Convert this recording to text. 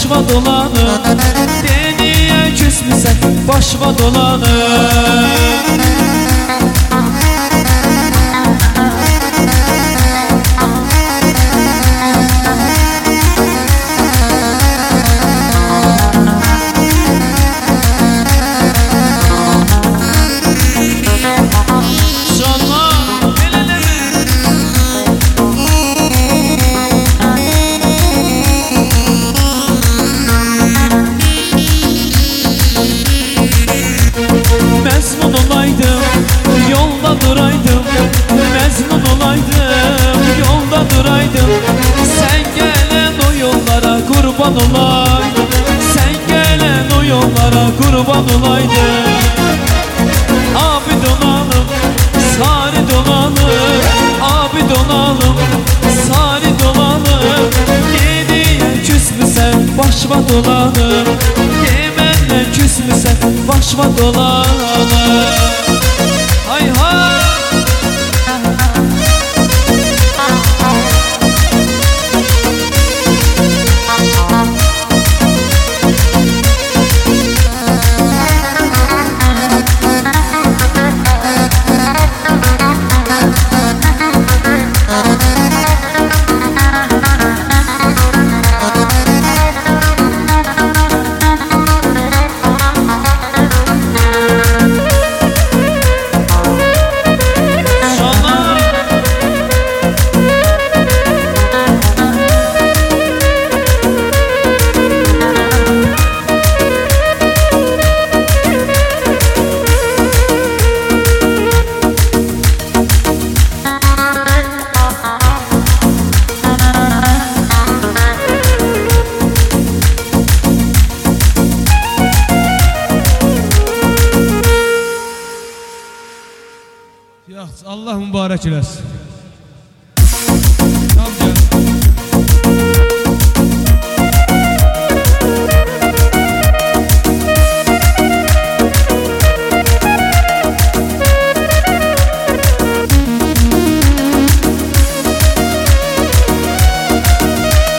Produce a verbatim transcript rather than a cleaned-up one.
başıma dolanır. Deniye küsmüsən başıma dolanır. Mezmun olaydım, yolda duraydım. Mezmun olaydım, yolda duraydım. Sen gelen o yollara kurban olaydım. Sen gelen o yollara kurban olaydım. Abi donalım, sari donalım. Abi donalım, sari donalım. Yediye küsmüsən başıma dolanım. Yemenle küsmüsən başıma dolanır. Hay hay. Allah mübarək eləsin.